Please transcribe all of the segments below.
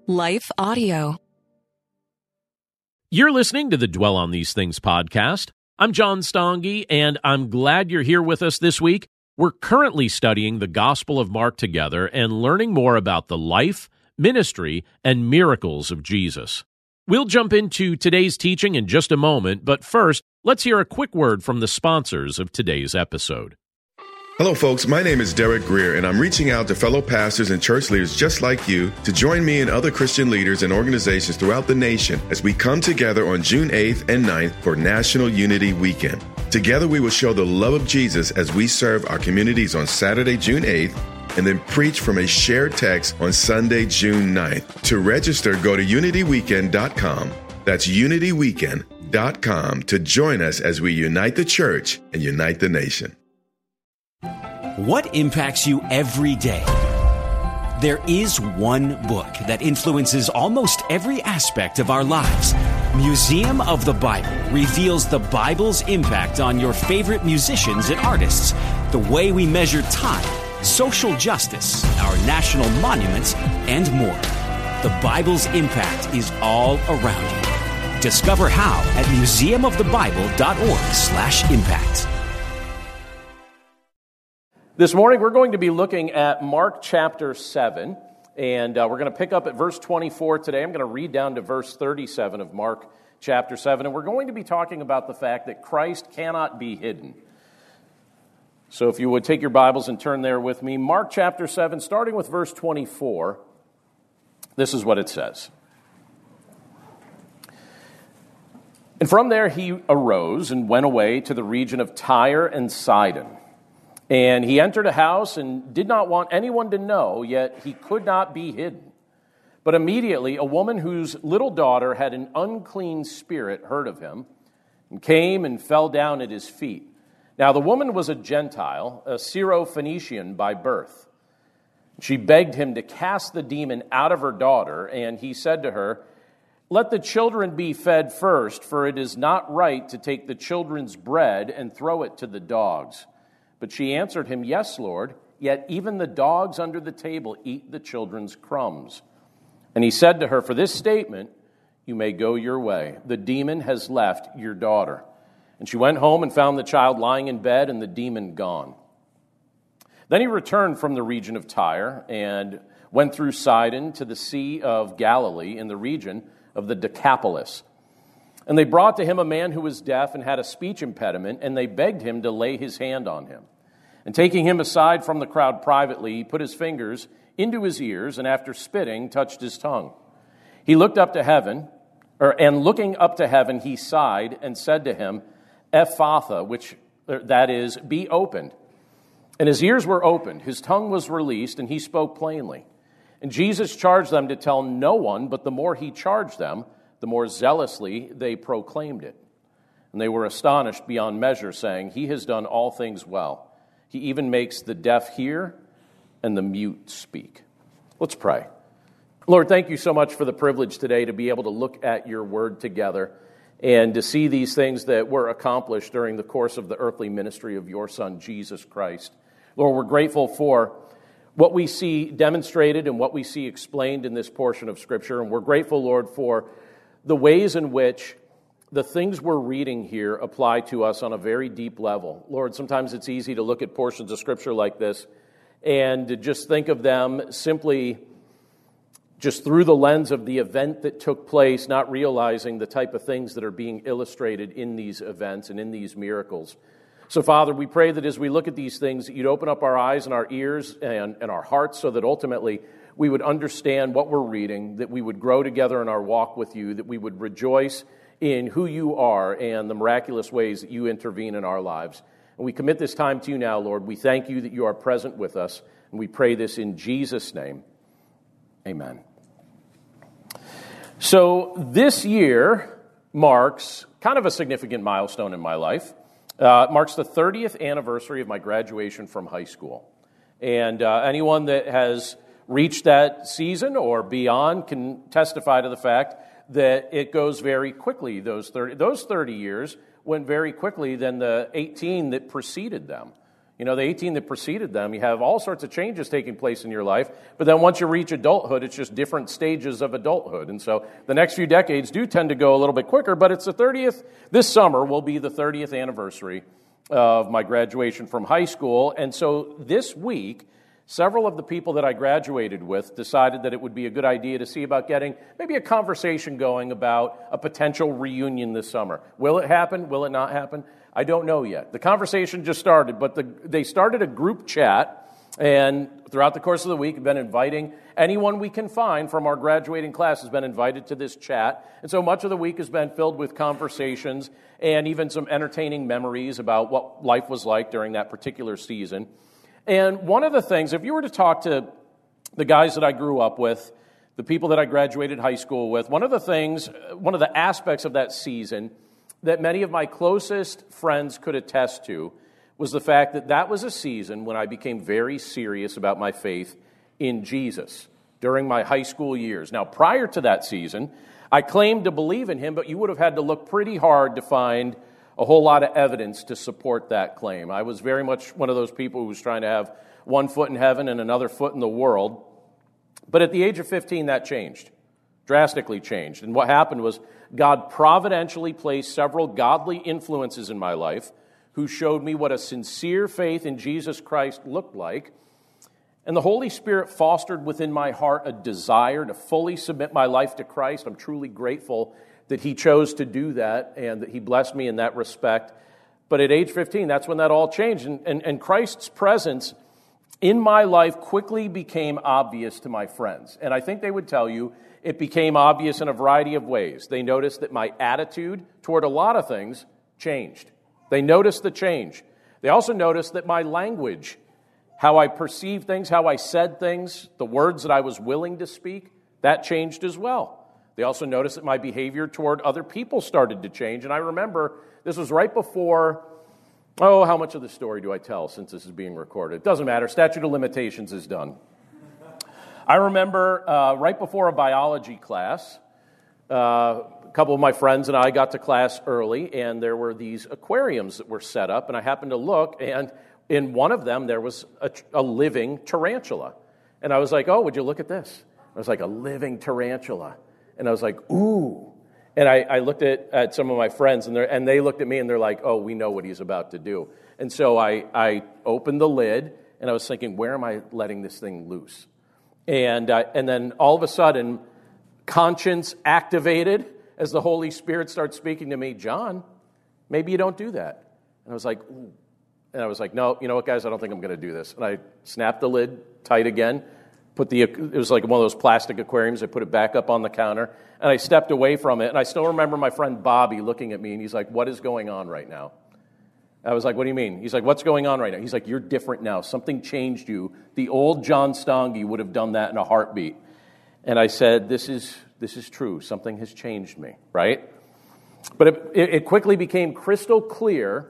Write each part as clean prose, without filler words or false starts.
Life Audio. You're listening to the Dwell on These Things podcast. I'm John Stange, and I'm glad you're here with us this week. We're currently studying the Gospel of Mark together and learning more about the life, ministry, and miracles of Jesus. We'll jump into today's teaching in just a moment, but first, let's hear a quick word from the sponsors of today's episode. Hello, folks. My name is Derek Greer, and I'm reaching out to fellow pastors and church leaders just like you to join me and other Christian leaders and organizations throughout the nation as we come together on June 8th and 9th for National Unity Weekend. Together, we will show the love of Jesus as we serve our communities on Saturday, June 8th, and then preach from a shared text on Sunday, June 9th. To register, go to unityweekend.com. That's unityweekend.com to join us as we unite the church and unite the nation. What impacts you every day? There is one book that influences almost every aspect of our lives. Museum of the Bible reveals the Bible's impact on your favorite musicians and artists, the way we measure time, social justice, our national monuments, and more. The Bible's impact is all around you. Discover how at museumofthebible.org/impact. This morning, we're going to be looking at Mark chapter 7, and we're going to pick up at verse 24 today. I'm going to read down to verse 37 of Mark chapter 7, and we're going to be talking about the fact that Christ cannot be hidden. So if you would take your Bibles and turn there with me, Mark chapter 7, starting with verse 24, this is what it says. And from there he arose and went away to the region of Tyre and Sidon. And he entered a house and did not want anyone to know, yet he could not be hidden. But immediately a woman whose little daughter had an unclean spirit heard of him, and came and fell down at his feet. Now the woman was a Gentile, a Syro-Phoenician by birth. She begged him to cast the demon out of her daughter, and he said to her, "Let the children be fed first, for it is not right to take the children's bread and throw it to the dogs." But she answered him, "Yes, Lord, yet even the dogs under the table eat the children's crumbs." And he said to her, "For this statement, you may go your way. The demon has left your daughter." And she went home and found the child lying in bed and the demon gone. Then he returned from the region of Tyre and went through Sidon to the Sea of Galilee in the region of the Decapolis. And they brought to him a man who was deaf and had a speech impediment, and they begged him to lay his hand on him. And taking him aside from the crowd privately, he put his fingers into his ears, and after spitting, touched his tongue. He looked up to heaven, and looking up to heaven, he sighed and said to him, "Ephphatha," that is, "be opened." And his ears were opened, his tongue was released, and he spoke plainly. And Jesus charged them to tell no one, but the more he charged them, the more zealously they proclaimed it. And they were astonished beyond measure, saying, "He has done all things well. He even makes the deaf hear and the mute speak." Let's pray. Lord, thank you so much for the privilege today to be able to look at your word together and to see these things that were accomplished during the course of the earthly ministry of your Son, Jesus Christ. Lord, we're grateful for what we see demonstrated and what we see explained in this portion of Scripture, and we're grateful, Lord, for the ways in which the things we're reading here apply to us on a very deep level. Lord, sometimes it's easy to look at portions of Scripture like this and to just think of them simply just through the lens of the event that took place, not realizing the type of things that are being illustrated in these events and in these miracles. So, Father, we pray that as we look at these things, that you'd open up our eyes and our ears and our hearts so that ultimately we would understand what we're reading, that we would grow together in our walk with you, that we would rejoice in who you are and the miraculous ways that you intervene in our lives. And we commit this time to you now, Lord. We thank you that you are present with us, and we pray this in Jesus' name. Amen. So this year marks kind of a significant milestone in my life. It marks the 30th anniversary of my graduation from high school. And anyone that has reached that season or beyond can testify to the fact that it goes very quickly. Those 30 years went very quickly than the 18 that preceded them. The 18 that preceded them, you have all sorts of changes taking place in your life, but then once you reach adulthood, it's just different stages of adulthood. And so the next few decades do tend to go a little bit quicker, but it's the 30th, this summer will be the 30th anniversary of my graduation from high school. And so this week, several of the people that I graduated with decided that it would be a good idea to see about getting maybe a conversation going about a potential reunion this summer. Will it happen? Will it not happen? I don't know yet. The conversation just started, but they started a group chat, and throughout the course of the week, have been inviting anyone we can find from our graduating class has been invited to this chat. And so much of the week has been filled with conversations and even some entertaining memories about what life was like during that particular season. And one of the things, if you were to talk to the guys that I grew up with, the people that I graduated high school with, one of the aspects of that season that many of my closest friends could attest to was the fact that that was a season when I became very serious about my faith in Jesus during my high school years. Now, prior to that season, I claimed to believe in him, but you would have had to look pretty hard to find a whole lot of evidence to support that claim. I was very much one of those people who was trying to have one foot in heaven and another foot in the world. But at the age of 15, that changed, drastically changed. And what happened was God providentially placed several godly influences in my life who showed me what a sincere faith in Jesus Christ looked like. And the Holy Spirit fostered within my heart a desire to fully submit my life to Christ. I'm truly grateful that he chose to do that and that he blessed me in that respect. But at age 15, that's when that all changed. And Christ's presence in my life quickly became obvious to my friends. And I think they would tell you it became obvious in a variety of ways. They noticed that my attitude toward a lot of things changed. They noticed the change. They also noticed that my language, how I perceived things, how I said things, the words that I was willing to speak, that changed as well. They also noticed that my behavior toward other people started to change. And I remember this was right before, how much of the story do I tell since this is being recorded? It doesn't matter. Statute of limitations is done. I remember right before a biology class, a couple of my friends and I got to class early, and there were these aquariums that were set up, and I happened to look, and in one of them there was a living tarantula. And I was like, oh, would you look at this? I was like, a living tarantula. And I was like, ooh. And I looked at some of my friends, and they looked at me, and they're like, oh, we know what he's about to do. And so I opened the lid, and I was thinking, where am I letting this thing loose? And then all of a sudden, conscience activated as the Holy Spirit starts speaking to me, John, maybe you don't do that. And I was like, ooh. And I was like, no, you know what, guys, I don't think I'm going to do this. And I snapped the lid tight again, it was like one of those plastic aquariums, I put it back up on the counter, and I stepped away from it. And I still remember my friend Bobby looking at me, and he's like, what is going on right now? I was like, what do you mean? He's like, what's going on right now? He's like, you're different now. Something changed you. The old John Stange would have done that in a heartbeat. And I said, this is true. Something has changed me, right? But it quickly became crystal clear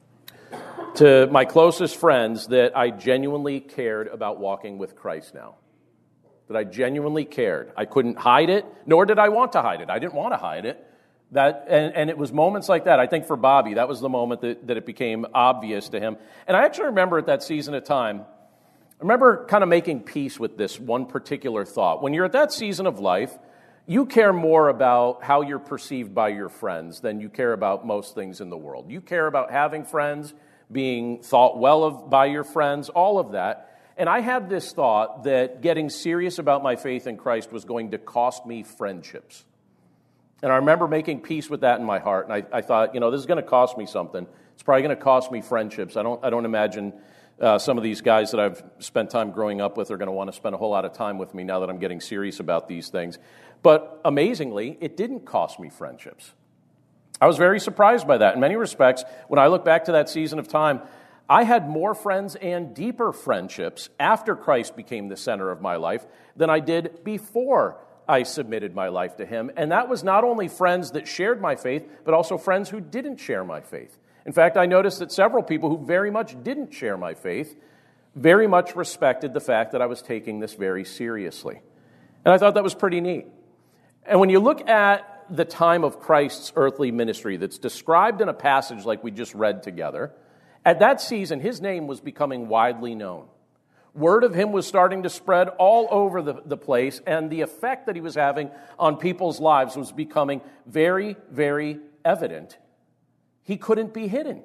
to my closest friends that I genuinely cared about walking with Christ now. That I genuinely cared. I couldn't hide it, nor did I want to hide it. I didn't want to hide it. And it was moments like that. I think for Bobby, that was the moment that it became obvious to him. And I actually remember at that season of time, I remember kind of making peace with this one particular thought. When you're at that season of life, you care more about how you're perceived by your friends than you care about most things in the world. You care about having friends, being thought well of by your friends, all of that. And I had this thought that getting serious about my faith in Christ was going to cost me friendships. And I remember making peace with that in my heart. And I thought, this is going to cost me something. It's probably going to cost me friendships. I don't imagine some of these guys that I've spent time growing up with are going to want to spend a whole lot of time with me now that I'm getting serious about these things. But amazingly, it didn't cost me friendships. I was very surprised by that. In many respects, when I look back to that season of time, I had more friends and deeper friendships after Christ became the center of my life than I did before I submitted my life to him. And that was not only friends that shared my faith, but also friends who didn't share my faith. In fact, I noticed that several people who very much didn't share my faith very much respected the fact that I was taking this very seriously. And I thought that was pretty neat. And when you look at the time of Christ's earthly ministry that's described in a passage like we just read together, At that season, his name was becoming widely known. Word of him was starting to spread all over the place, and the effect that he was having on people's lives was becoming very, very evident. He couldn't be hidden.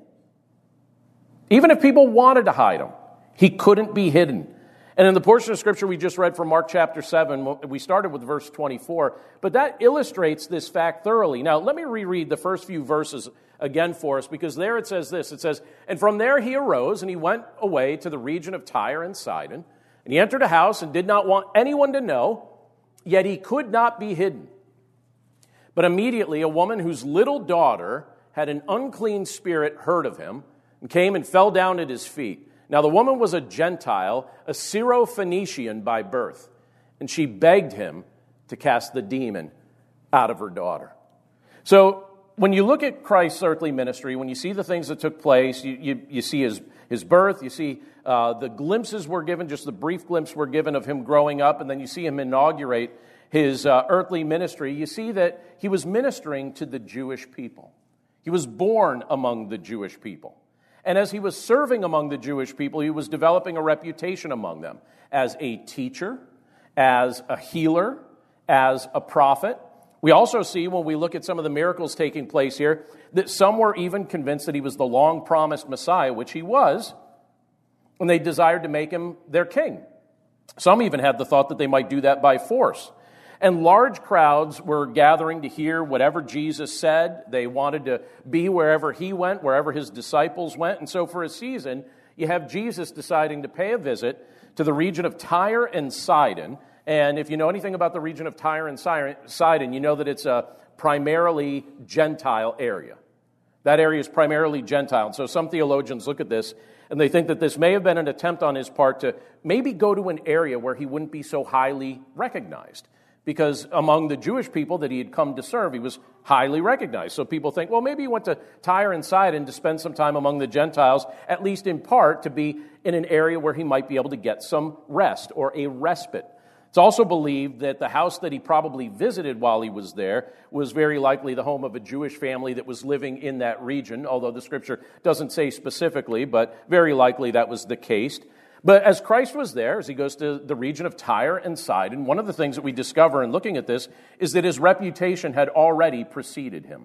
Even if people wanted to hide him, he couldn't be hidden. And in the portion of Scripture we just read from Mark chapter 7, we started with verse 24, but that illustrates this fact thoroughly. Now, let me reread the first few verses again for us, because there it says this. It says, "And from there he arose, and he went away to the region of Tyre and Sidon. And he entered a house and did not want anyone to know, yet he could not be hidden. But immediately a woman whose little daughter had an unclean spirit heard of him, and came and fell down at his feet. Now the woman was a Gentile, a Syrophoenician by birth, and she begged him to cast the demon out of her daughter." So when you look at Christ's earthly ministry, when you see the things that took place, you see his birth, you see the glimpses were given, just the brief glimpse were given of him growing up, and then you see him inaugurate his earthly ministry, you see that he was ministering to the Jewish people. He was born among the Jewish people. And as he was serving among the Jewish people, he was developing a reputation among them as a teacher, as a healer, as a prophet. We also see, when we look at some of the miracles taking place here, that some were even convinced that he was the long-promised Messiah, which he was, and they desired to make him their king. Some even had the thought that they might do that by force. And large crowds were gathering to hear whatever Jesus said. They wanted to be wherever he went, wherever his disciples went. And so for a season, you have Jesus deciding to pay a visit to the region of Tyre and Sidon. And if you know anything about the region of Tyre and Sidon, you know that it's a primarily Gentile area. That area is primarily Gentile. And so some theologians look at this and they think that this may have been an attempt on his part to maybe go to an area where he wouldn't be so highly recognized. Because among the Jewish people that he had come to serve, he was highly recognized. So people think, well, maybe he went to Tyre and Sidon to spend some time among the Gentiles, at least in part to be in an area where he might be able to get some rest or a respite. It's also believed that the house that he probably visited while he was there was very likely the home of a Jewish family that was living in that region, although the Scripture doesn't say specifically, but very likely that was the case. But as Christ was there, as he goes to the region of Tyre and Sidon, one of the things that we discover in looking at this is that his reputation had already preceded him.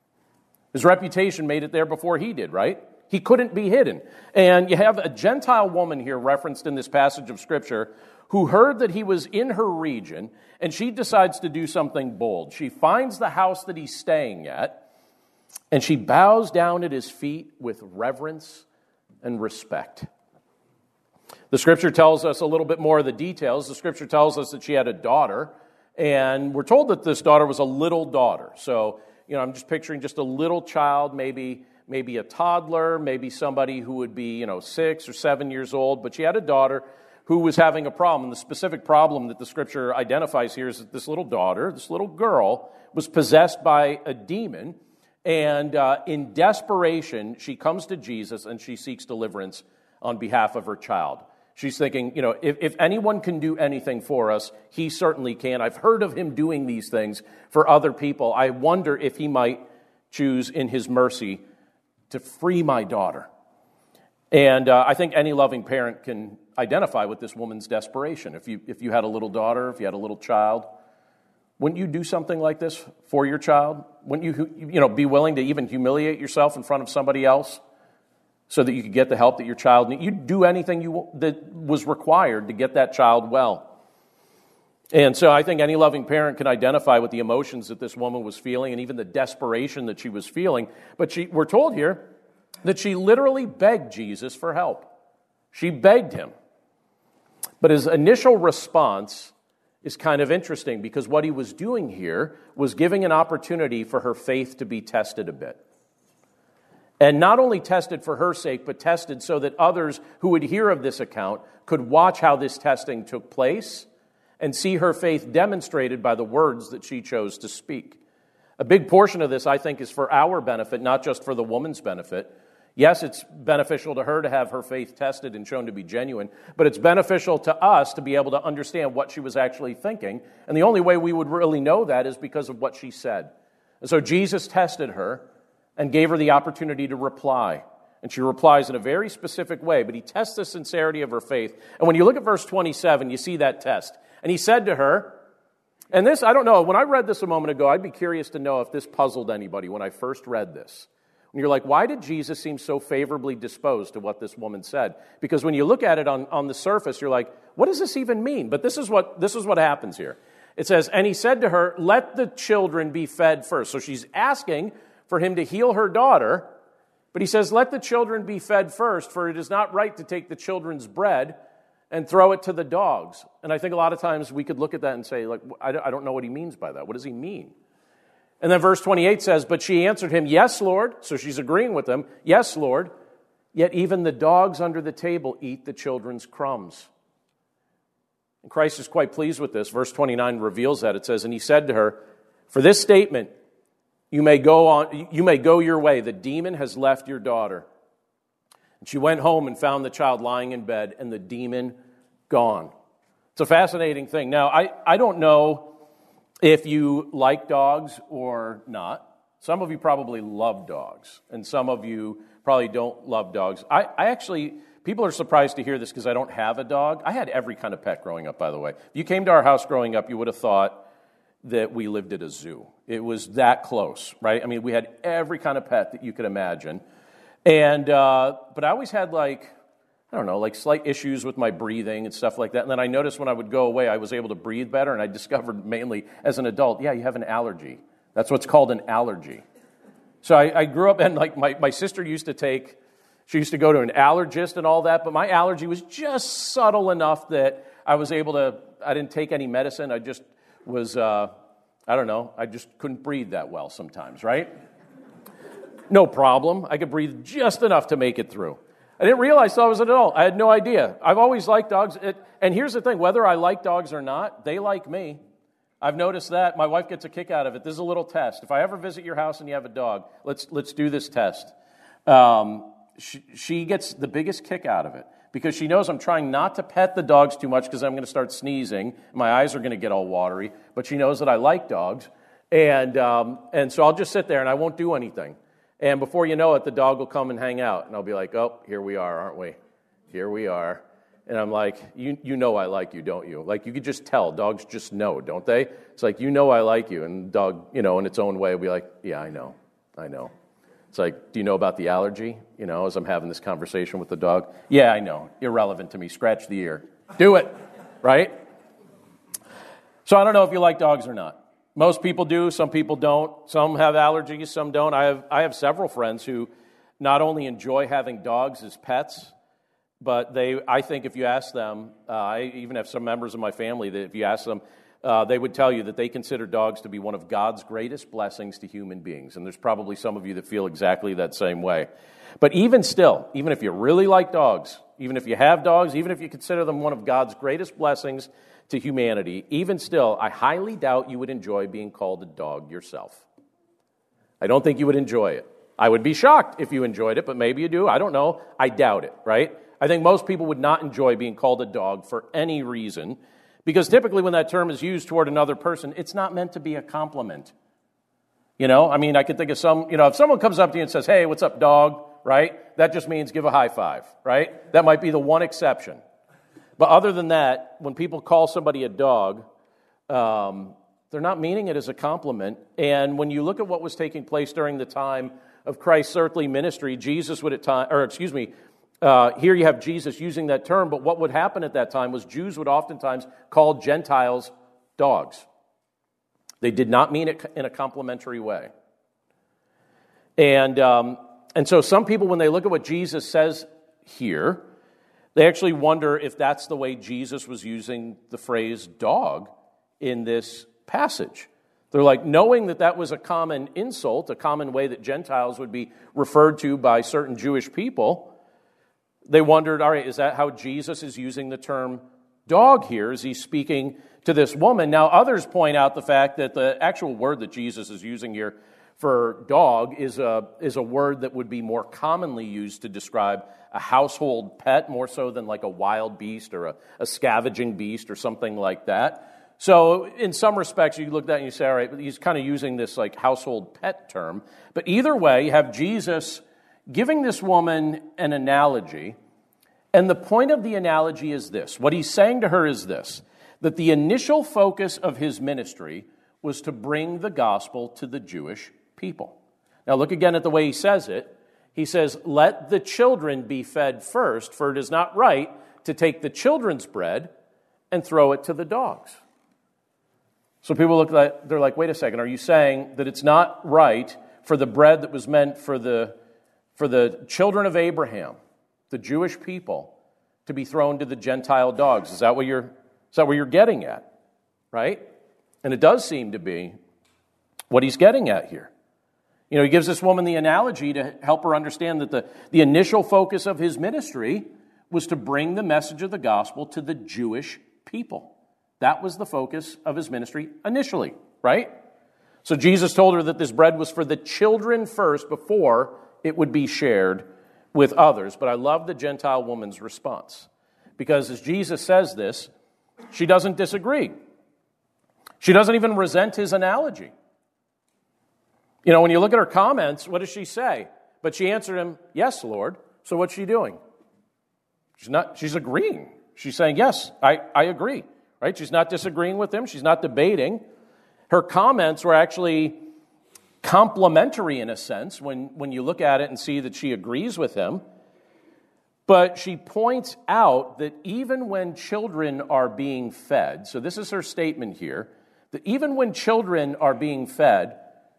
His reputation made it there before he did, right? He couldn't be hidden. And you have a Gentile woman here referenced in this passage of Scripture who heard that he was in her region, and she decides to do something bold. She finds the house that he's staying at, and she bows down at his feet with reverence and respect. The Scripture tells us a little bit more of the details. The Scripture tells us that she had a daughter, and we're told that this daughter was a little daughter. So, I'm just picturing just a little child, maybe a toddler, maybe somebody who would be, 6 or 7 years old. But she had a daughter who was having a problem. And the specific problem that the Scripture identifies here is that this little daughter, this little girl, was possessed by a demon. And in desperation, she comes to Jesus and she seeks deliverance on behalf of her child. She's thinking, if anyone can do anything for us, he certainly can. I've heard of him doing these things for other people. I wonder if he might choose in his mercy to free my daughter. And I think any loving parent can identify with this woman's desperation. If you had a little daughter, if you had a little child, wouldn't you do something like this for your child? Wouldn't you be willing to even humiliate yourself in front of somebody else so that you could get the help that your child needs? You'd do anything that was required to get that child well. And so I think any loving parent can identify with the emotions that this woman was feeling and even the desperation that she was feeling. But we're told here that she literally begged Jesus for help. She begged him. But his initial response is kind of interesting, because what he was doing here was giving an opportunity for her faith to be tested a bit. And not only tested for her sake, but tested so that others who would hear of this account could watch how this testing took place and see her faith demonstrated by the words that she chose to speak. A big portion of this, I think, is for our benefit, not just for the woman's benefit. Yes, it's beneficial to her to have her faith tested and shown to be genuine, but it's beneficial to us to be able to understand what she was actually thinking. And the only way we would really know that is because of what she said. And so Jesus tested her and gave her the opportunity to reply. And she replies in a very specific way, but he tests the sincerity of her faith. And when you look at verse 27, you see that test. And he said to her, and this, I don't know, when I read this a moment ago, I'd be curious to know if this puzzled anybody when I first read this. And you're like, why did Jesus seem so favorably disposed to what this woman said? Because when you look at it on the surface, you're like, what does this even mean? But this is what happens here. It says, and he said to her, let the children be fed first. So she's asking for him to heal her daughter, but he says, let the children be fed first, for it is not right to take the children's bread and throw it to the dogs. And I think a lot of times we could look at that and say, like, I don't know what he means by that. What does he mean? And then verse 28 says, but she answered him, yes, Lord. So she's agreeing with him. Yes, Lord. Yet even the dogs under the table eat the children's crumbs. And Christ is quite pleased with this. Verse 29 reveals that. It says, and he said to her, for this statement, you may go your way. The demon has left your daughter. And she went home and found the child lying in bed and the demon gone. It's a fascinating thing. Now, I don't know if you like dogs or not. Some of you probably love dogs, and some of you probably don't love dogs. I actually, people are surprised to hear this because I don't have a dog. I had every kind of pet growing up, by the way. If you came to our house growing up, you would have thought that we lived at a zoo. It was that close, right? I mean, we had every kind of pet that you could imagine. And but I always had like slight issues with my breathing and stuff like that. And then I noticed when I would go away, I was able to breathe better. And I discovered mainly as an adult, yeah, you have an allergy. That's what's called an allergy. So I grew up, and like my sister used to go to an allergist and all that. But my allergy was just subtle enough that I didn't take any medicine. I just was, I just couldn't breathe that well sometimes, right? No problem. I could breathe just enough to make it through. I didn't realize till I was an adult. I had no idea. I've always liked dogs. And here's the thing, whether I like dogs or not, they like me. I've noticed that. My wife gets a kick out of it. This is a little test. If I ever visit your house and you have a dog, let's do this test. She gets the biggest kick out of it because she knows I'm trying not to pet the dogs too much because I'm going to start sneezing. My eyes are going to get all watery. But she knows that I like dogs. And so I'll just sit there and I won't do anything. And before you know it, the dog will come and hang out. And I'll be like, oh, here we are, aren't we? Here we are. And I'm like, you know I like you, don't you? Like, you could just tell. Dogs just know, don't they? It's like, you know I like you. And the dog, in its own way, will be like, yeah, I know. It's like, do you know about the allergy? As I'm having this conversation with the dog. Yeah, I know. Irrelevant to me. Scratch the ear. Do it, right? So I don't know if you like dogs or not. Most people do, some people don't. Some have allergies, some don't. I have several friends who not only enjoy having dogs as pets, but I think if you ask them, I even have some members of my family that if you ask them, they would tell you that they consider dogs to be one of God's greatest blessings to human beings. And there's probably some of you that feel exactly that same way. But even still, even if you really like dogs, even if you have dogs, even if you consider them one of God's greatest blessings to humanity, even still, I highly doubt you would enjoy being called a dog yourself. I don't think you would enjoy it. I would be shocked if you enjoyed it, but maybe you do. I don't know. I doubt it, right? I think most people would not enjoy being called a dog for any reason, because typically when that term is used toward another person, it's not meant to be a compliment. I could think of if someone comes up to you and says, hey, what's up, dog, right? That just means give a high five, right? That might be the one exception. But other than that, when people call somebody a dog, they're not meaning it as a compliment. And when you look at what was taking place during the time of Christ's earthly ministry, here you have Jesus using that term, but what would happen at that time was Jews would oftentimes call Gentiles dogs. They did not mean it in a complimentary way. And so some people, when they look at what Jesus says here, they actually wonder if that's the way Jesus was using the phrase dog in this passage. They're like, knowing that was a common insult, a common way that Gentiles would be referred to by certain Jewish people, they wondered, all right, is that how Jesus is using the term dog here? Is he speaking to this woman? Now, others point out the fact that the actual word that Jesus is using here for dog is a word that would be more commonly used to describe a household pet, more so than like a wild beast or a scavenging beast or something like that. So in some respects, you look at that and you say, all right, but he's kind of using this like household pet term. But either way, you have Jesus giving this woman an analogy. And the point of the analogy is this. What he's saying to her is this, that the initial focus of his ministry was to bring the gospel to the Jewish people. Now look again at the way he says it. He says, let the children be fed first, for it is not right to take the children's bread and throw it to the dogs. So people look like, they're like, wait a second, are you saying that it's not right for the bread that was meant for the children of Abraham, the Jewish people, to be thrown to the Gentile dogs? Is that what you're getting at? Right? And it does seem to be what he's getting at here. You know, he gives this woman the analogy to help her understand that the initial focus of his ministry was to bring the message of the gospel to the Jewish people. That was the focus of his ministry initially, right? So Jesus told her that this bread was for the children first before it would be shared with others. But I love the Gentile woman's response, because as Jesus says this, she doesn't disagree. She doesn't even resent his analogy. You know, when you look at her comments, what does she say? But she answered him, yes, Lord. So what's she doing? She's agreeing. She's saying, yes, I agree. Right? She's not disagreeing with him. She's not debating. Her comments were actually complimentary in a sense when you look at it and see that she agrees with him. But she points out that even when children are being fed, so this is her statement here, that even when children are being fed,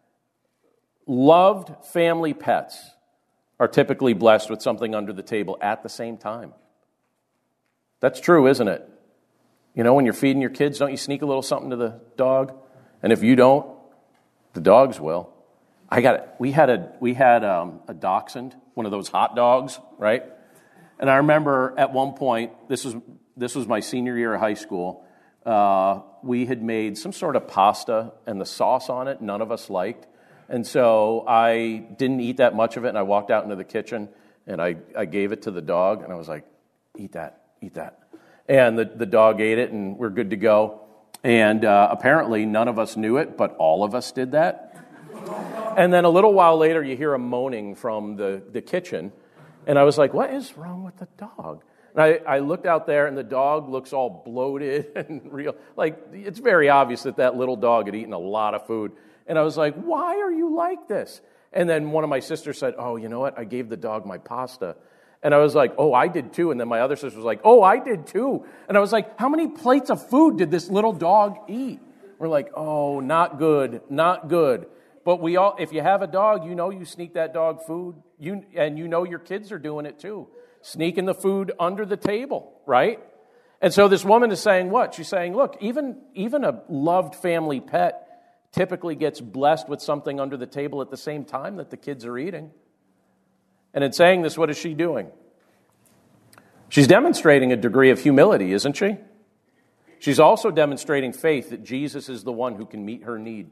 loved family pets are typically blessed with something under the table at the same time. That's true, isn't it? You know, when you're feeding your kids, don't you sneak a little something to the dog? And if you don't, the dogs will. We had a dachshund, one of those hot dogs, right? And I remember at one point, this was my senior year of high school, we had made some sort of pasta, and the sauce on it none of us liked. And so I didn't eat that much of it, and I walked out into the kitchen, and I gave it to the dog, and I was like, eat that. And the dog ate it, and we're good to go. And apparently none of us knew it, but all of us did that. And then a little while later, you hear a moaning from the kitchen, and I was like, what is wrong with the dog? And I looked out there, and the dog looks all bloated and real. Like, it's very obvious that little dog had eaten a lot of food. And I was like, why are you like this? And then one of my sisters said, oh, you know what? I gave the dog my pasta. And I was like, oh, I did too. And then my other sister was like, oh, I did too. And I was like, how many plates of food did this little dog eat? We're like, oh, not good. But we all, if you have a dog, you know you sneak that dog food. And you know your kids are doing it too. Sneaking the food under the table, right? And so this woman is saying what? She's saying, look, even a loved family pet typically gets blessed with something under the table at the same time that the kids are eating. And in saying this, what is she doing? She's demonstrating a degree of humility, isn't she? She's also demonstrating faith that Jesus is the one who can meet her need.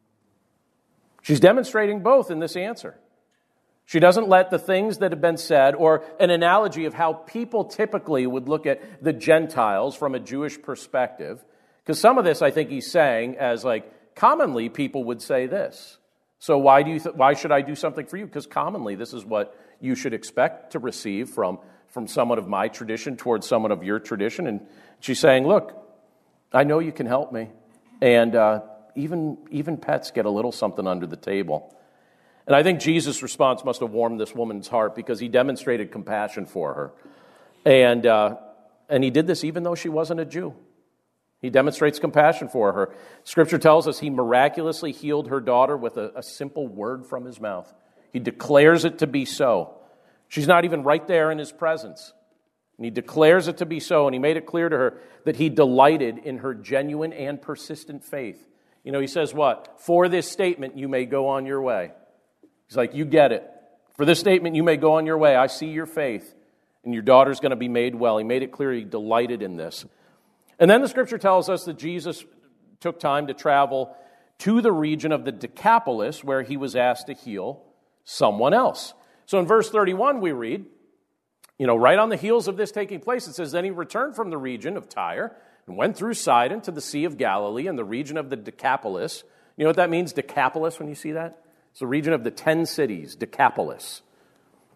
She's demonstrating both in this answer. She doesn't let the things that have been said, or an analogy of how people typically would look at the Gentiles from a Jewish perspective, because some of this I think he's saying as like, commonly people would say this. So why should I do something for you? Because commonly this is what you should expect to receive from someone of my tradition towards someone of your tradition. And she's saying, look, I know you can help me. And even pets get a little something under the table. And I think Jesus' response must have warmed this woman's heart, because he demonstrated compassion for her. And he did this even though she wasn't a Jew. He demonstrates compassion for her. Scripture tells us he miraculously healed her daughter with a simple word from his mouth. He declares it to be so. She's not even right there in his presence. And he declares it to be so, and he made it clear to her that he delighted in her genuine and persistent faith. You know, he says what? For this statement, you may go on your way. He's like, you get it. For this statement, you may go on your way. I see your faith, and your daughter's going to be made well. He made it clear he delighted in this. And then the Scripture tells us that Jesus took time to travel to the region of the Decapolis, where he was asked to heal someone else. So in verse 31, we read, right on the heels of this taking place, it says, then he returned from the region of Tyre and went through Sidon to the Sea of Galilee and the region of the Decapolis. You know what that means, Decapolis, when you see that? It's the region of the 10 cities, Decapolis.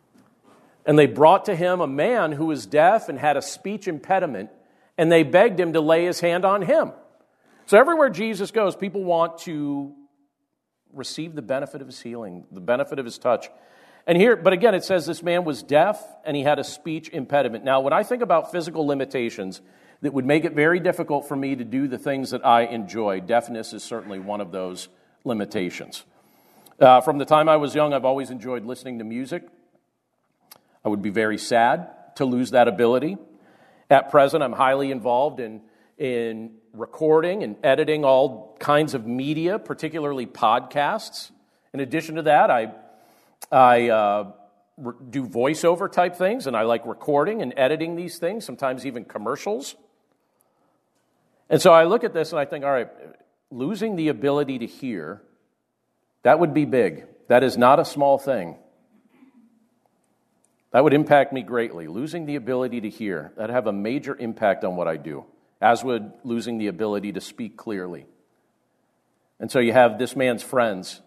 And they brought to him a man who was deaf and had a speech impediment, and they begged him to lay his hand on him. So everywhere Jesus goes, people want to receive the benefit of his healing, the benefit of his touch. And here, but again, it says this man was deaf and he had a speech impediment. Now, when I think about physical limitations that would make it very difficult for me to do the things that I enjoy, deafness is certainly one of those limitations. From the time I was young, I've always enjoyed listening to music. I would be very sad to lose that ability. At present, I'm highly involved in recording and editing all kinds of media, particularly podcasts. In addition to that, I do voiceover type things, and I like recording and editing these things, sometimes even commercials. And so I look at this and I think, all right, losing the ability to hear, that would be big. That is not a small thing. That would impact me greatly. Losing the ability to hear, that'd have a major impact on what I do, as would losing the ability to speak clearly. And so you have this man's friends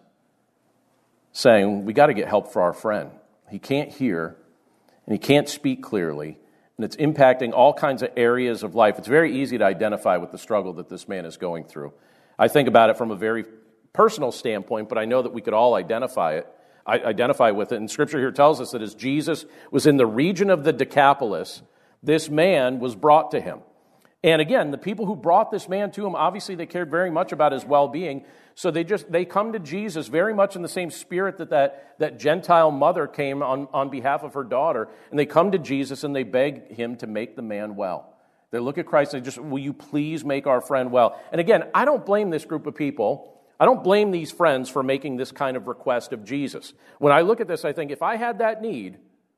saying, we got to get help for our friend. He can't hear, and he can't speak clearly, and it's impacting all kinds of areas of life. It's very easy to identify with the struggle that this man is going through. I think about it from a very personal standpoint, but I know that we could all identify with it. And Scripture here tells us that as Jesus was in the region of the Decapolis, this man was brought to him. And again, the people who brought this man to him, obviously they cared very much about his well-being, so they come to Jesus very much in the same spirit that Gentile mother came on behalf of her daughter, and they come to Jesus and they beg him to make the man well. They look at Christ and they just, will you please make our friend well? And again, I don't blame this group of people. I don't blame these friends for making this kind of request of Jesus. When I look at this, I think if I had that need,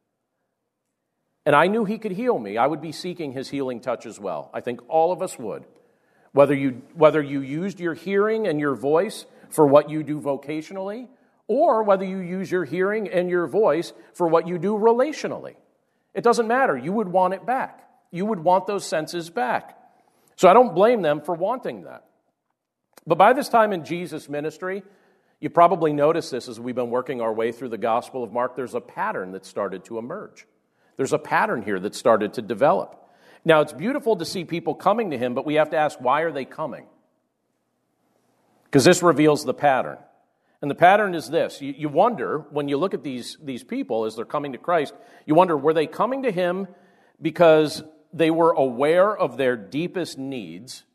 and I knew he could heal me, I would be seeking his healing touch as well. I think all of us would. Whether you used your hearing and your voice for what you do vocationally, or whether you use your hearing and your voice for what you do relationally. It doesn't matter. You would want it back. You would want those senses back. So I don't blame them for wanting that. But by this time in Jesus' ministry, you probably noticed this as we've been working our way through the Gospel of Mark, there's a pattern that started to emerge. There's a pattern here that started to develop. Now, it's beautiful to see people coming to him, but we have to ask, why are they coming? Because this reveals the pattern. And the pattern is this. You wonder, when you look at these people as they're coming to Christ, you wonder, were they coming to him because they were aware of their deepest needs,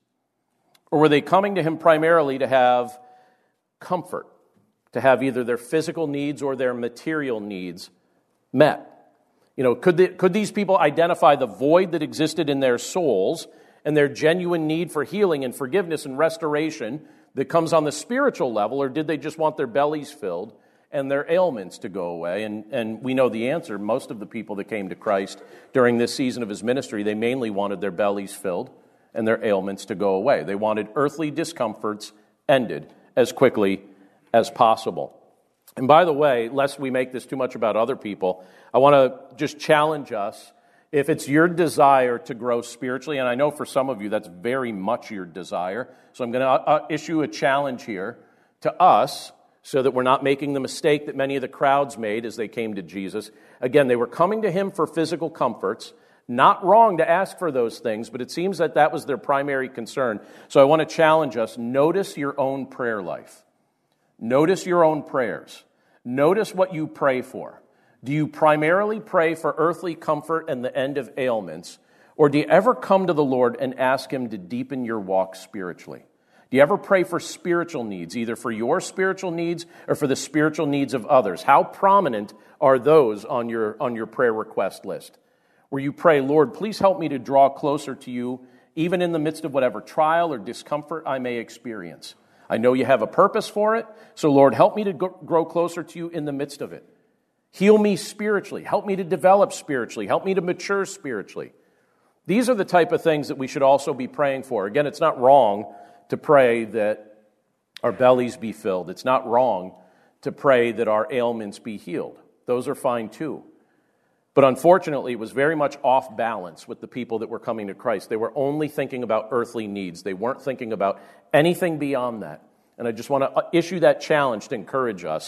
or were they coming to him primarily to have comfort, to have either their physical needs or their material needs met? You know, could these people identify the void that existed in their souls and their genuine need for healing and forgiveness and restoration that comes on the spiritual level, or did they just want their bellies filled and their ailments to go away? And we know the answer. Most of the people that came to Christ during this season of his ministry, they mainly wanted their bellies filled and their ailments to go away. They wanted earthly discomforts ended as quickly as possible. And by the way, lest we make this too much about other people, I want to just challenge us. If it's your desire to grow spiritually, and I know for some of you that's very much your desire, so I'm going to issue a challenge here to us so that we're not making the mistake that many of the crowds made as they came to Jesus. Again, they were coming to him for physical comforts. Not wrong to ask for those things, but it seems that was their primary concern. So I want to challenge us. Notice your own prayer life. Notice your own prayers. Notice what you pray for. Do you primarily pray for earthly comfort and the end of ailments, or do you ever come to the Lord and ask him to deepen your walk spiritually? Do you ever pray for spiritual needs, either for your spiritual needs or for the spiritual needs of others? How prominent are those on your prayer request list? Where you pray, Lord, please help me to draw closer to you, even in the midst of whatever trial or discomfort I may experience. I know you have a purpose for it, so Lord, help me to grow closer to you in the midst of it. Heal me spiritually. Help me to develop spiritually. Help me to mature spiritually. These are the type of things that we should also be praying for. Again, it's not wrong to pray that our bellies be filled. It's not wrong to pray that our ailments be healed. Those are fine too. But unfortunately, it was very much off balance with the people that were coming to Christ. They were only thinking about earthly needs. They weren't thinking about anything beyond that. And I just want to issue that challenge to encourage us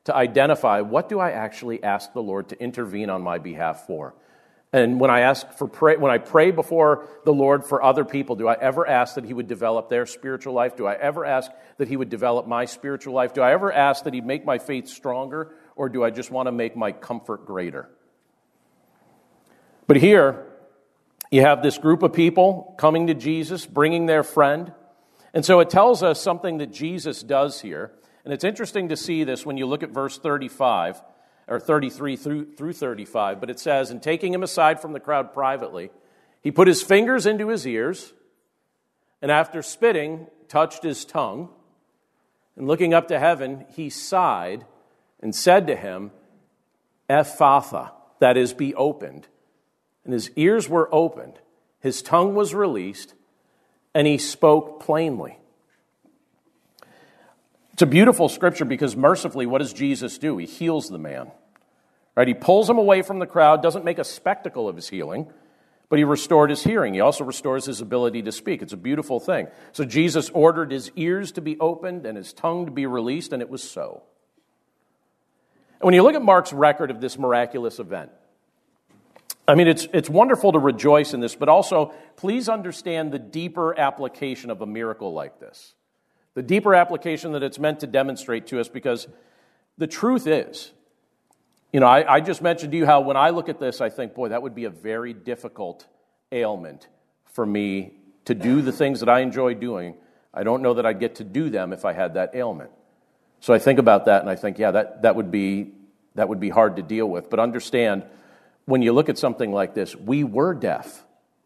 to identify, what do I actually ask the Lord to intervene on my behalf for? And when I pray before the Lord for other people, do I ever ask that He would develop their spiritual life? Do I ever ask that He would develop my spiritual life? Do I ever ask that He'd make my faith stronger, or do I just want to make my comfort greater? But here, you have this group of people coming to Jesus, bringing their friend. And so it tells us something that Jesus does here. And it's interesting to see this when you look at verse 35, or 33 through 35. But it says, and taking him aside from the crowd privately, he put his fingers into his ears, and after spitting, touched his tongue. And looking up to heaven, he sighed and said to him, Ephphatha, that is, be opened. And his ears were opened, his tongue was released, and he spoke plainly. It's a beautiful scripture because mercifully, what does Jesus do? He heals the man. Right? He pulls him away from the crowd, doesn't make a spectacle of his healing, but he restored his hearing. He also restores his ability to speak. It's a beautiful thing. So Jesus ordered his ears to be opened and his tongue to be released, and it was so. And when you look at Mark's record of this miraculous event, I mean, it's wonderful to rejoice in this, but also please understand the deeper application of a miracle like this. The deeper application that it's meant to demonstrate to us, because the truth is, I just mentioned to you how when I look at this, I think, boy, that would be a very difficult ailment for me to do the things that I enjoy doing. I don't know that I'd get to do them if I had that ailment. So I think about that and I think, yeah, that would be hard to deal with. But understand, when you look at something like this, we were deaf.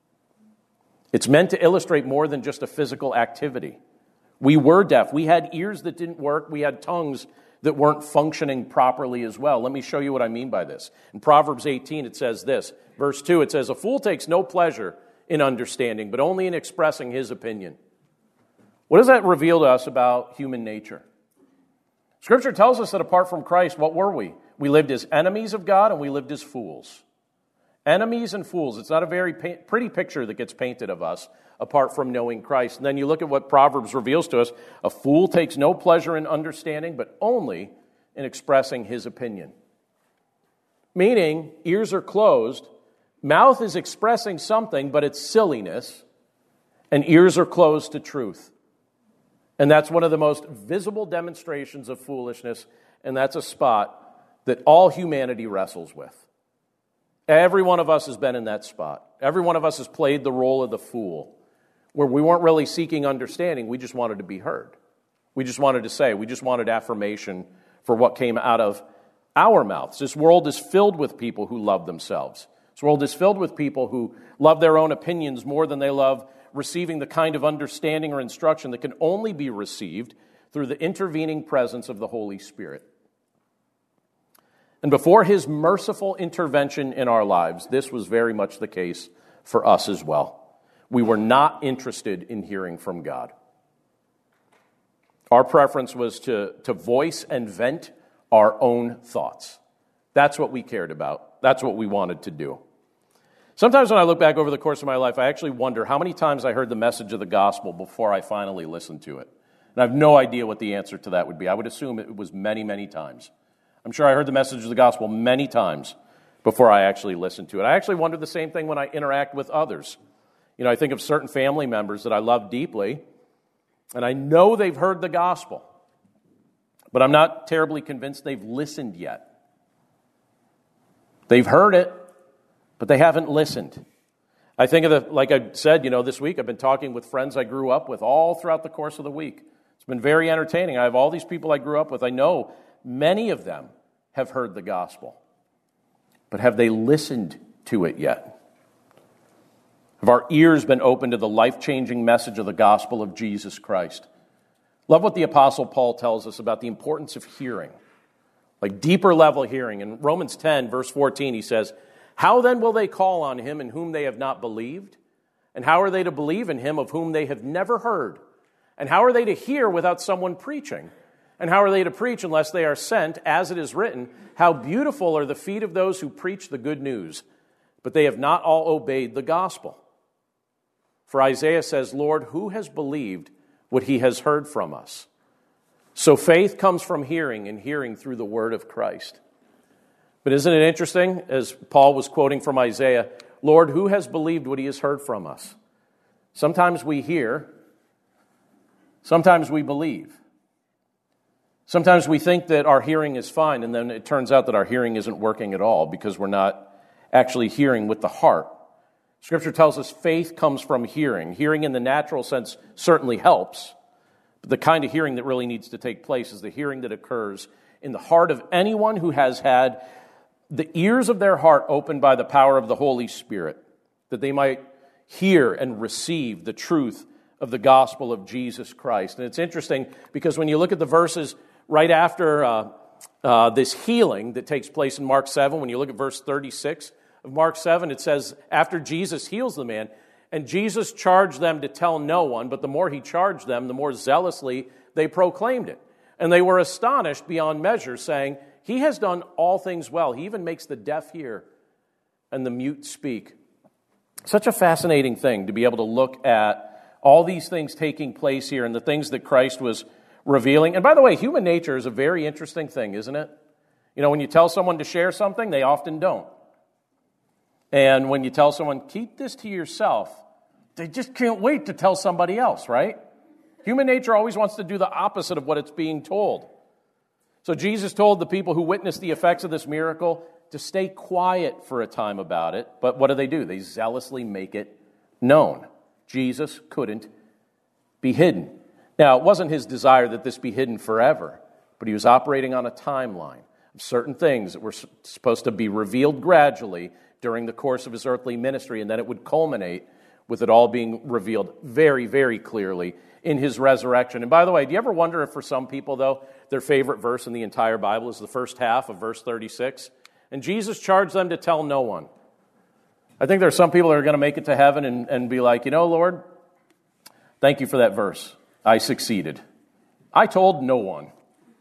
It's meant to illustrate more than just a physical activity. We were deaf. We had ears that didn't work. We had tongues that weren't functioning properly as well. Let me show you what I mean by this. In Proverbs 18, it says this. Verse 2, it says, a fool takes no pleasure in understanding, but only in expressing his opinion. What does that reveal to us about human nature? Scripture tells us that apart from Christ, what were we? We lived as enemies of God and we lived as fools. Enemies and fools. It's not a very pretty picture that gets painted of us apart from knowing Christ. And then you look at what Proverbs reveals to us. A fool takes no pleasure in understanding, but only in expressing his opinion. Meaning, ears are closed, mouth is expressing something, but it's silliness, and ears are closed to truth. And that's one of the most visible demonstrations of foolishness, and that's a spot that all humanity wrestles with. Every one of us has been in that spot. Every one of us has played the role of the fool, where we weren't really seeking understanding, we just wanted to be heard. We just wanted to say, we just wanted affirmation for what came out of our mouths. This world is filled with people who love themselves. This world is filled with people who love their own opinions more than they love receiving the kind of understanding or instruction that can only be received through the intervening presence of the Holy Spirit. And before His merciful intervention in our lives, this was very much the case for us as well. We were not interested in hearing from God. Our preference was to voice and vent our own thoughts. That's what we cared about. That's what we wanted to do. Sometimes when I look back over the course of my life, I actually wonder how many times I heard the message of the gospel before I finally listened to it. And I have no idea what the answer to that would be. I would assume it was many, many times. I'm sure I heard the message of the gospel many times before I actually listened to it. I actually wonder the same thing when I interact with others. I think of certain family members that I love deeply, and I know they've heard the gospel, but I'm not terribly convinced they've listened yet. They've heard it, but they haven't listened. I think of like I said, this week I've been talking with friends I grew up with all throughout the course of the week. It's been very entertaining. I have all these people I grew up with. I know many of them have heard the gospel, but have they listened to it yet? Have our ears been open to the life-changing message of the gospel of Jesus Christ? Love what the Apostle Paul tells us about the importance of hearing, like deeper level hearing. In Romans 10, verse 14, he says, how then will they call on him in whom they have not believed? And how are they to believe in him of whom they have never heard? And how are they to hear without someone preaching? And how are they to preach unless they are sent? As it is written, how beautiful are the feet of those who preach the good news, but they have not all obeyed the gospel. For Isaiah says, Lord, who has believed what he has heard from us? So faith comes from hearing, and hearing through the word of Christ. But isn't it interesting, as Paul was quoting from Isaiah, Lord, who has believed what he has heard from us? Sometimes we hear, sometimes we believe. Sometimes we think that our hearing is fine, and then it turns out that our hearing isn't working at all because we're not actually hearing with the heart. Scripture tells us faith comes from hearing. Hearing in the natural sense certainly helps, but the kind of hearing that really needs to take place is the hearing that occurs in the heart of anyone who has had the ears of their heart opened by the power of the Holy Spirit, that they might hear and receive the truth of the gospel of Jesus Christ. And it's interesting because when you look at the verses right after this healing that takes place in Mark 7, when you look at verse 36 of Mark 7, it says, after Jesus heals the man, and Jesus charged them to tell no one, but the more he charged them, the more zealously they proclaimed it. And they were astonished beyond measure, saying, he has done all things well. He even makes the deaf hear and the mute speak. Such a fascinating thing to be able to look at all these things taking place here and the things that Christ was revealing. And by the way, human nature is a very interesting thing, isn't it? You know, when you tell someone to share something, they often don't. And when you tell someone, keep this to yourself, they just can't wait to tell somebody else, right? Human nature always wants to do the opposite of what it's being told. So Jesus told the people who witnessed the effects of this miracle to stay quiet for a time about it. But what do? They zealously make it known. Jesus couldn't be hidden. Now, it wasn't his desire that this be hidden forever, but he was operating on a timeline of certain things that were supposed to be revealed gradually during the course of his earthly ministry, and then it would culminate with it all being revealed very, very clearly in his resurrection. And by the way, do you ever wonder if for some people, though, their favorite verse in the entire Bible is the first half of verse 36? And Jesus charged them to tell no one. I think there are some people that are going to make it to heaven and be like, you know, Lord, thank you for that verse. I succeeded. I told no one.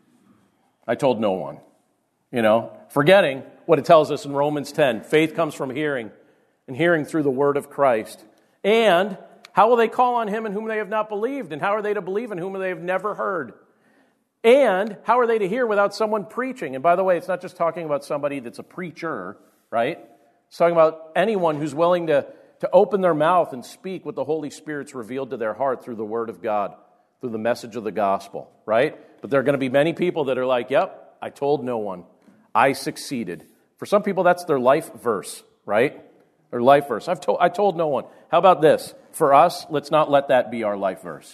I told no one. You know, forgetting what it tells us in Romans 10. Faith comes from hearing, and hearing through the word of Christ. And how will they call on him in whom they have not believed? And how are they to believe in whom they have never heard? And how are they to hear without someone preaching? And by the way, it's not just talking about somebody that's a preacher, right? It's talking about anyone who's willing to open their mouth and speak what the Holy Spirit's revealed to their heart through the word of God, through the message of the gospel, right? But there are going to be many people that are like, yep, I told no one. I succeeded. For some people, that's their life verse, right? Their life verse. I told no one. How about this? For us, let's not let that be our life verse.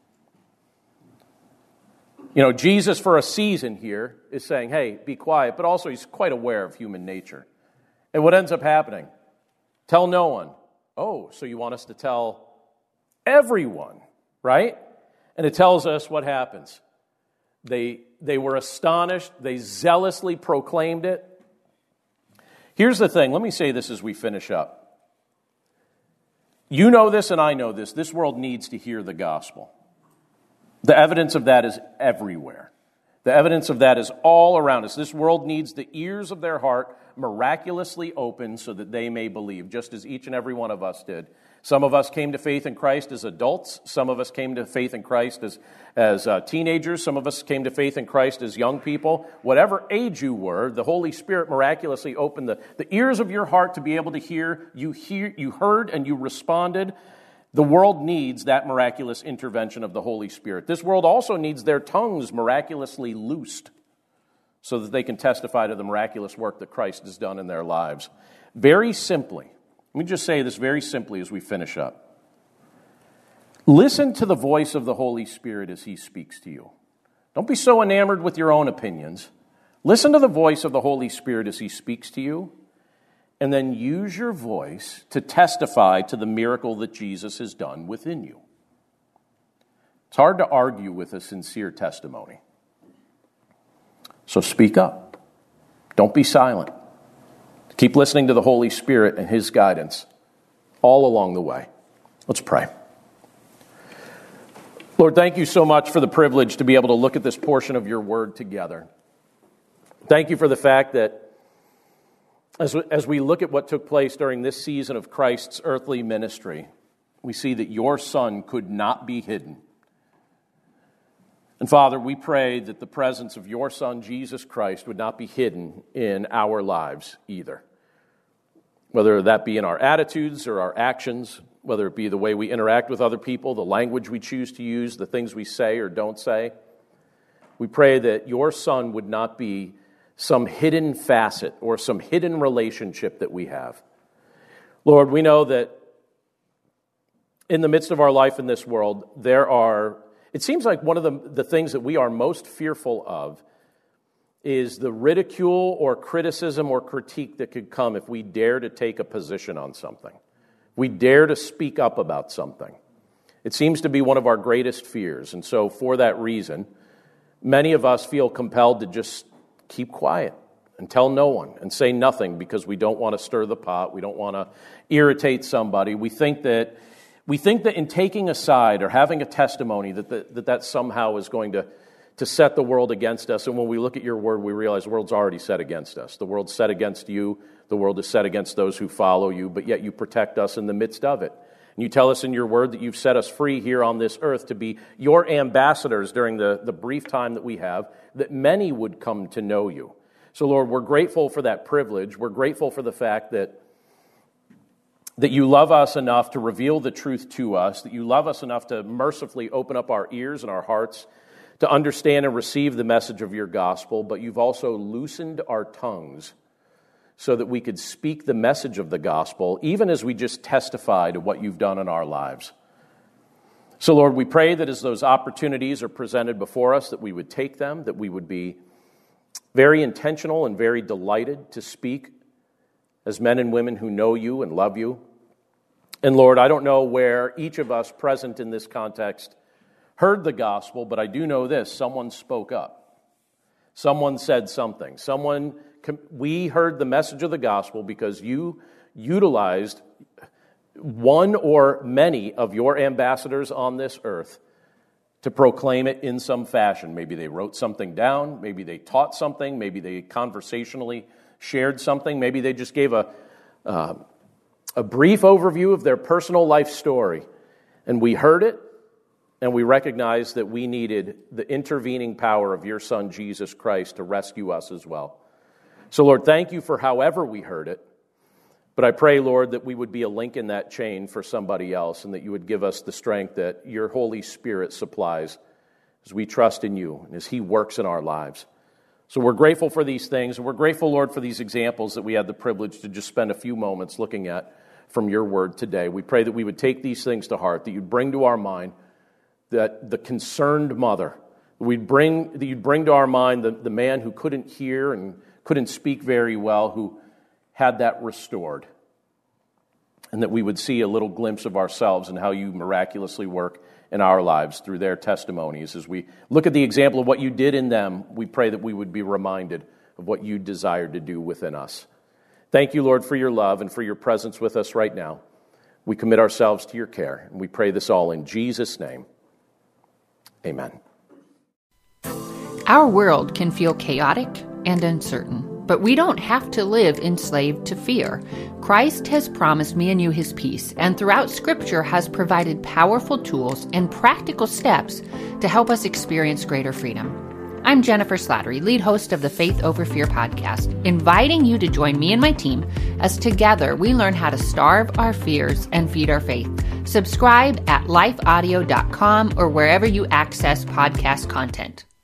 You know, Jesus for a season here is saying, hey, be quiet, but also he's quite aware of human nature. And what ends up happening? Tell no one. Oh, so you want us to tell everyone, right? And it tells us what happens. They were astonished. They zealously proclaimed it. Here's the thing. Let me say this as we finish up. You know this and I know this. This world needs to hear the gospel. The evidence of that is everywhere. The evidence of that is all around us. This world needs the ears of their heart miraculously open so that they may believe, just as each and every one of us did. Some of us came to faith in Christ as adults. Some of us came to faith in Christ as teenagers. Some of us came to faith in Christ as young people. Whatever age you were, the Holy Spirit miraculously opened the ears of your heart to be able to hear. You heard and you responded. The world needs that miraculous intervention of the Holy Spirit. This world also needs their tongues miraculously loosed so that they can testify to the miraculous work that Christ has done in their lives. Very simply, let me just say this very simply as we finish up. Listen to the voice of the Holy Spirit as he speaks to you. Don't be so enamored with your own opinions. Listen to the voice of the Holy Spirit as he speaks to you, and then use your voice to testify to the miracle that Jesus has done within you. It's hard to argue with a sincere testimony. So speak up. Don't be silent. Keep listening to the Holy Spirit and his guidance all along the way. Let's pray. Lord, thank you so much for the privilege to be able to look at this portion of your word together. Thank you for the fact that as we look at what took place during this season of Christ's earthly ministry, we see that your Son could not be hidden. And Father, we pray that the presence of your Son, Jesus Christ, would not be hidden in our lives either. Whether that be in our attitudes or our actions, whether it be the way we interact with other people, the language we choose to use, the things we say or don't say. We pray that your Son would not be some hidden facet or some hidden relationship that we have. Lord, we know that in the midst of our life in this world, it seems like one of the things that we are most fearful of is the ridicule or criticism or critique that could come if we dare to take a position on something. We dare to speak up about something. It seems to be one of our greatest fears. And so for that reason, many of us feel compelled to just keep quiet and tell no one and say nothing because we don't want to stir the pot. We don't want to irritate somebody. We think that in taking a side or having a testimony that somehow is going to set the world against us. And when we look at your word, we realize the world's already set against us. The world's set against you. The world is set against those who follow you, but yet you protect us in the midst of it. And you tell us in your word that you've set us free here on this earth to be your ambassadors during the brief time that we have, that many would come to know you. So, Lord, we're grateful for that privilege. We're grateful for the fact that you love us enough to reveal the truth to us, that you love us enough to mercifully open up our ears and our hearts to understand and receive the message of your gospel, but you've also loosened our tongues so that we could speak the message of the gospel, even as we just testify to what you've done in our lives. So, Lord, we pray that as those opportunities are presented before us, that we would take them, that we would be very intentional and very delighted to speak as men and women who know you and love you. And Lord, I don't know where each of us present in this context heard the gospel, but I do know this: someone spoke up. Someone said something. We heard the message of the gospel because you utilized one or many of your ambassadors on this earth to proclaim it in some fashion. Maybe they wrote something down, maybe they taught something, maybe they conversationally shared something, maybe they just gave a brief overview of their personal life story. And we heard it, and we recognized that we needed the intervening power of your Son, Jesus Christ, to rescue us as well. So, Lord, thank you for however we heard it. But I pray, Lord, that we would be a link in that chain for somebody else, and that you would give us the strength that your Holy Spirit supplies as we trust in you and as he works in our lives. So we're grateful for these things, and we're grateful, Lord, for these examples that we had the privilege to just spend a few moments looking at from your word today. We pray that we would take these things to heart, that you'd bring to our mind that the concerned mother, that you'd bring to our mind the man who couldn't hear and couldn't speak very well, who had that restored. And that we would see a little glimpse of ourselves and how you miraculously work in our lives through their testimonies. As we look at the example of what you did in them, we pray that we would be reminded of what you desired to do within us. Thank you, Lord, for your love and for your presence with us right now. We commit ourselves to your care, and we pray this all in Jesus' name. Amen. Our world can feel chaotic and uncertain, but we don't have to live enslaved to fear. Christ has promised me and you his peace, and throughout Scripture has provided powerful tools and practical steps to help us experience greater freedom. I'm Jennifer Slattery, lead host of the Faith Over Fear podcast, inviting you to join me and my team as together we learn how to starve our fears and feed our faith. Subscribe at lifeaudio.com or wherever you access podcast content.